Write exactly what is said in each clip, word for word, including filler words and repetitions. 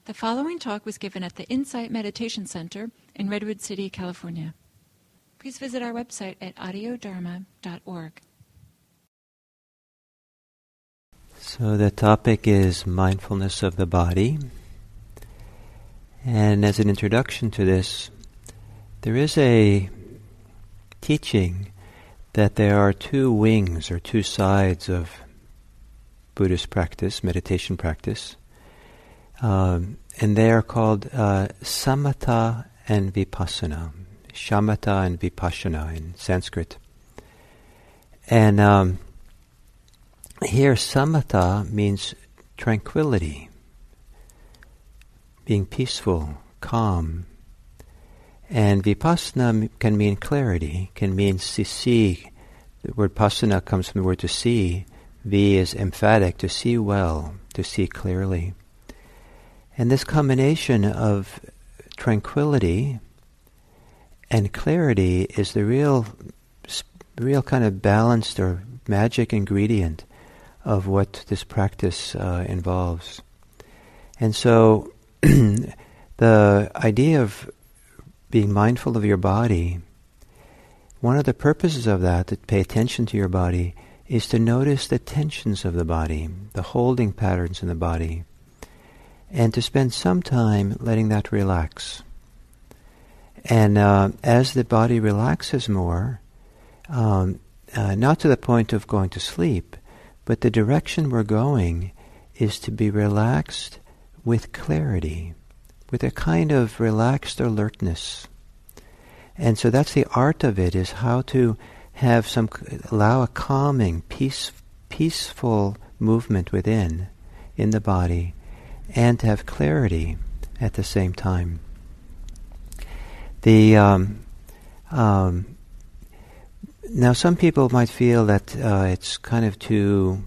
The following talk was given at the Insight Meditation Center in Redwood City, California. Please visit our website at audio dharma dot org. So the topic is mindfulness of the body. And as an introduction to this, there is a teaching that there are two wings or two sides of Buddhist practice, meditation practice. Um, and they are called uh, samatha and vipassana, shamatha and vipassana in Sanskrit. And um, here samatha means tranquility, being peaceful, calm. And vipassana can mean clarity, can mean to see. The word pasana comes from the word to see. V is emphatic, to see well, to see clearly. And this combination of tranquility and clarity is the real, real kind of balanced or magic ingredient of what this practice uh, involves. And so the idea of being mindful of your body, one of the purposes of that, to pay attention to your body, is to notice the tensions of the body, the holding patterns in the body, and to spend some time letting that relax. And uh, as the body relaxes more, um, uh, not to the point of going to sleep, but the direction we're going is to be relaxed with clarity, with a kind of relaxed alertness. And so that's the art of it, is how to have some, allow a calming, peace, peaceful movement within, in the body, and to have clarity at the same time. The um, um, now some people might feel that uh, it's kind of too,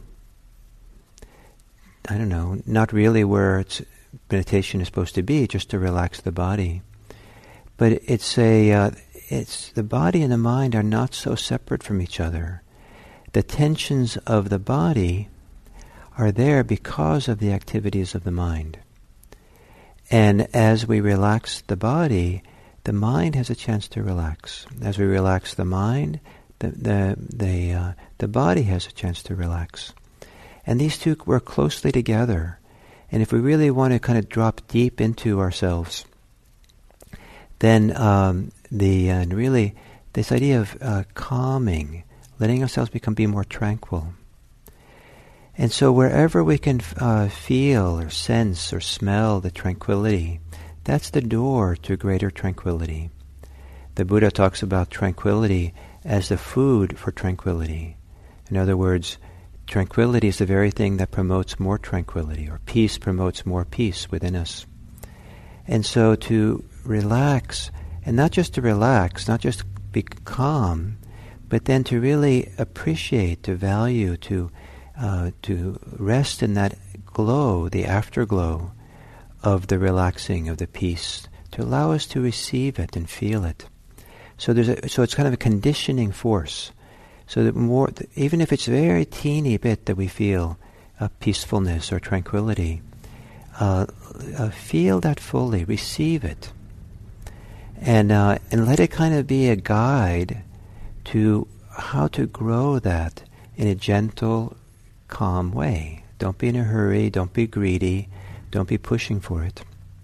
I don't know, not really where it's, meditation is supposed to be, just to relax the body. But it's a, uh, it's the body and the mind are not so separate from each other. The tensions of the body are there because of the activities of the mind. And as we relax the body, the mind has a chance to relax. As we relax the mind, the the the, uh, the body has a chance to relax. And these two work closely together. And if we really want to kind of drop deep into ourselves, then um, the uh, really this idea of uh, calming, letting ourselves become be more tranquil. And so wherever we can uh, feel or sense or smell the tranquility, that's the door to greater tranquility. The Buddha talks about tranquility as the food for tranquility. In other words, tranquility is the very thing that promotes more tranquility, or peace promotes more peace within us. And so to relax, and not just to relax, not just be calm, but then to really appreciate, to value, to uh, to rest in that glow, the afterglow of the relaxing, of the peace, to allow us to receive it and feel it. So there's a, so it's kind of a conditioning force. So that more, even if it's a very teeny bit that we feel uh, peacefulness or tranquility, uh, uh, feel that fully, receive it, and uh, and let it kind of be a guide to how to grow that in a gentle, calm way. Don't be in a hurry, don't be greedy, don't be pushing for it.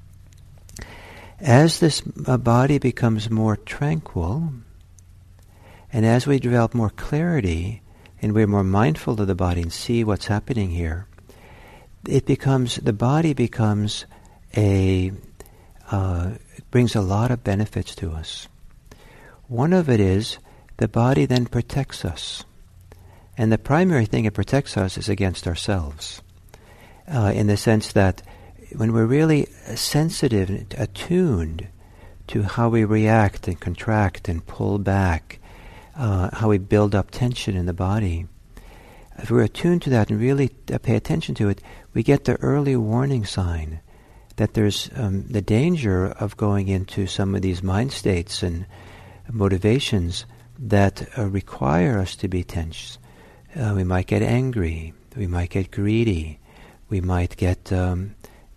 As this uh, body becomes more tranquil, and as we develop more clarity, and we're more mindful of the body and see what's happening here, it becomes, the body becomes a, uh, it brings a lot of benefits to us. One of it is, the body then protects us. And the primary thing it protects us is against ourselves, uh, in the sense that when we're really sensitive and attuned to how we react and contract and pull back, uh, how we build up tension in the body, if we're attuned to that and really uh, pay attention to it, we get the early warning sign that there's um, the danger of going into some of these mind states and motivations that uh, require us to be tense. Uh, we might get angry, we might get greedy, we might get um,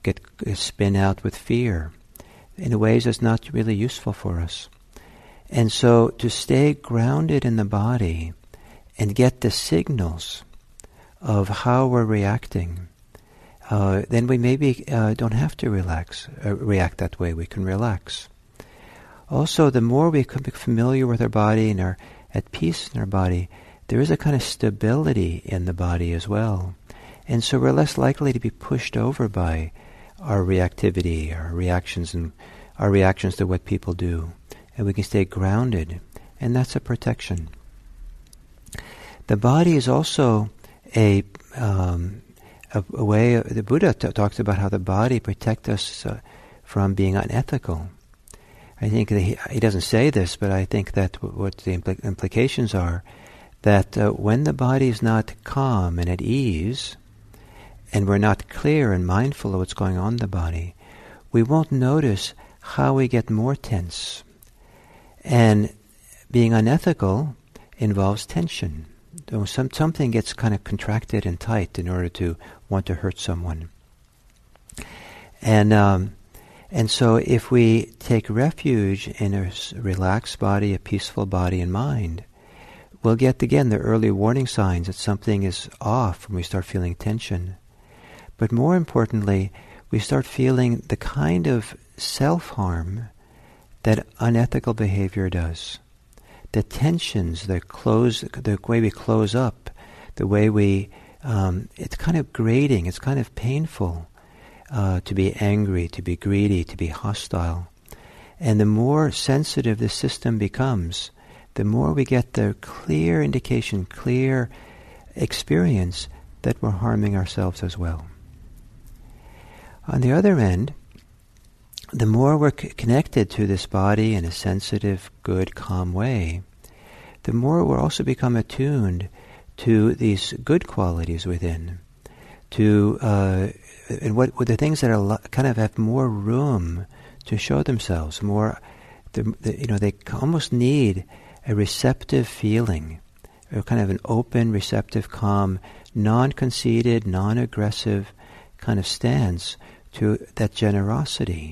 get spin out with fear in ways that's not really useful for us. And so to stay grounded in the body and get the signals of how we're reacting, uh, then we maybe uh, don't have to relax, uh, react that way. We can relax. Also, the more we become familiar with our body and are at peace in our body, there is a kind of stability in the body as well. And so we're less likely to be pushed over by our reactivity, our reactions, and our reactions to what people do. And we can stay grounded, and that's a protection. The body is also a um, a, a way. Uh, the Buddha t- talks about how the body protects us uh, from being unethical. I think that he, he doesn't say this, but I think that w- what the impl- implications are that uh, when the body is not calm and at ease, and we're not clear and mindful of what's going on in the body, we won't notice how we get more tense. And being unethical involves tension. So some, something gets kind of contracted and tight in order to want to hurt someone. And um, and so if we take refuge in a relaxed body, a peaceful body and mind, we'll get, again, the early warning signs that something is off when we start feeling tension. But more importantly, we start feeling the kind of self-harm that unethical behavior does. The tensions, the close, the way we close up, the way we, um, it's kind of grating, it's kind of painful uh, to be angry, to be greedy, to be hostile. And the more sensitive the system becomes, the more we get the clear indication, clear experience that we're harming ourselves as well. On the other end, the more we're c- connected to this body in a sensitive, good, calm way, the more we'll also become attuned to these good qualities within, to uh, and what, what the things that are lo- kind of have more room to show themselves, more, the, the, you know, they almost need a receptive feeling, a kind of an open, receptive, calm, non-conceited, non-aggressive kind of stance to that generosity,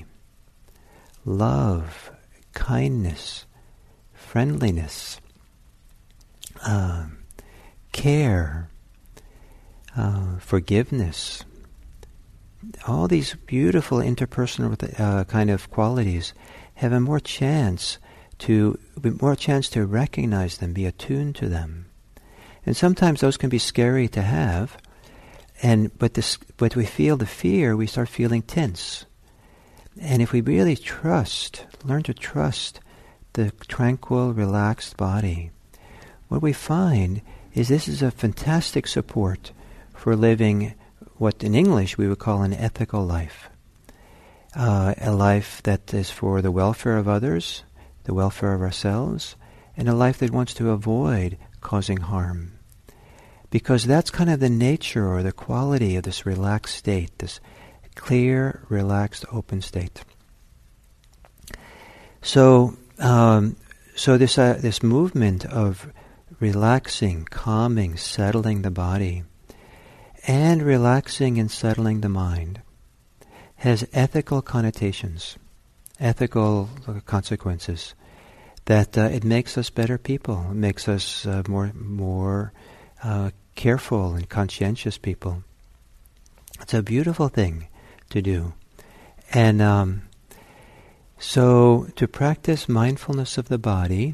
love, kindness, friendliness, uh, care, uh, forgiveness. All these beautiful interpersonal uh, kind of qualities have a more chance to more chance to recognize them, be attuned to them. And sometimes those can be scary to have, and but this but we feel the fear, we start feeling tense. And if we really trust, learn to trust the tranquil, relaxed body, what we find is this is a fantastic support for living what in English we would call an ethical life. Uh, a life that is for the welfare of others, the welfare of ourselves, and a life that wants to avoid causing harm. Because that's kind of the nature or the quality of this relaxed state, this clear, relaxed, open state. So, um, so this uh, this movement of relaxing, calming, settling the body, and relaxing and settling the mind has ethical connotations, ethical consequences. That uh, it makes us better people. It makes us uh, more more uh, careful and conscientious people. It's a beautiful thing to do. And um, so to practice mindfulness of the body,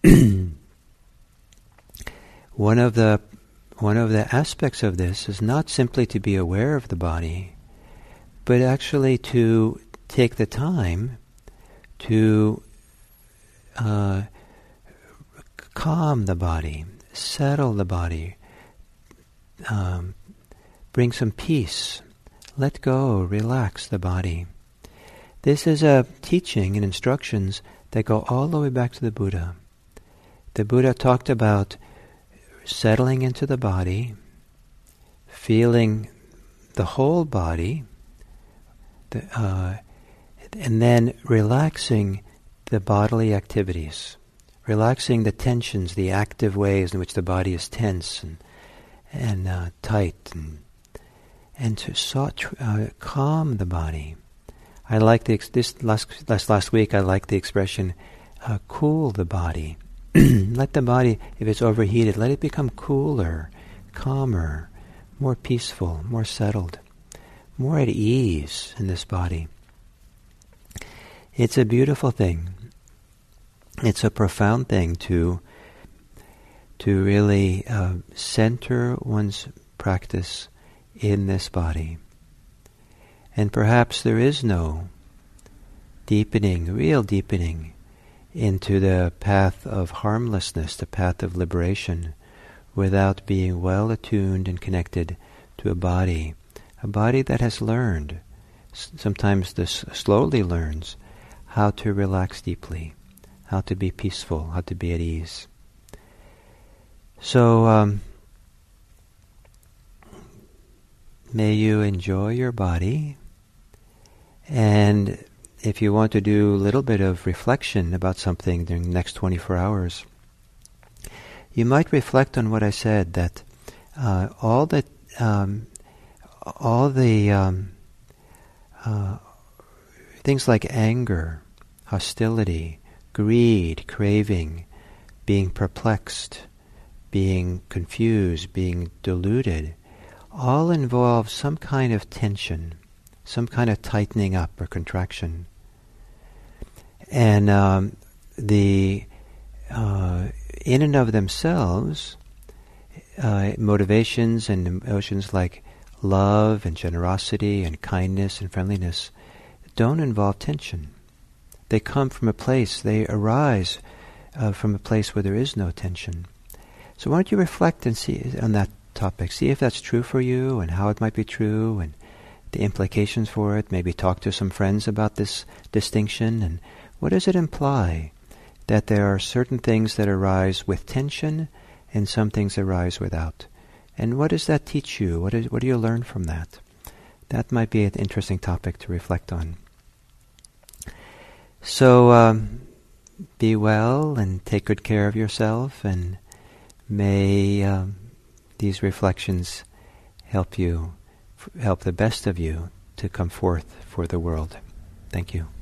one of the one of the aspects of this is not simply to be aware of the body, but actually to take the time to uh, calm the body, settle the body, um, bring some peace, let go, relax the body. This is a teaching and instructions that go all the way back to the Buddha. The Buddha talked about settling into the body, feeling the whole body, the, uh, and then relaxing the bodily activities, relaxing the tensions, the active ways in which the body is tense and and uh, tight, and and to so, uh, calm the body. I like the ex- this last, last last week. I like the expression, uh, cool the body. Let the body, if it's overheated, let it become cooler, calmer, more peaceful, more settled, more at ease in this body. It's a beautiful thing. It's a profound thing to to really uh, center one's practice in this body. And perhaps there is no deepening, real deepening into the path of harmlessness, the path of liberation, without being well attuned and connected to a body, a body that has learned, s- sometimes this slowly learns, how to relax deeply, how to be peaceful, how to be at ease. So, um, may you enjoy your body, and if you want to do a little bit of reflection about something during the next twenty-four hours, you might reflect on what I said, that uh, all the um, all the um, uh, things like anger, hostility, greed, craving, being perplexed, being confused, being deluded, all involve some kind of tension, some kind of tightening up or contraction. And um, the uh, in and of themselves, uh, motivations and emotions like love and generosity and kindness and friendliness don't involve tension. They come from a place, they arise uh, from a place where there is no tension. So why don't you reflect and see on that topic, see if that's true for you and how it might be true and the implications for it. Maybe talk to some friends about this distinction, and what does it imply that there are certain things that arise with tension and some things arise without. And what does that teach you? What, is, what do you learn from that? That might be an interesting topic to reflect on. So um, be well and take good care of yourself, and may um, these reflections help you, f- help the best of you to come forth for the world. Thank you.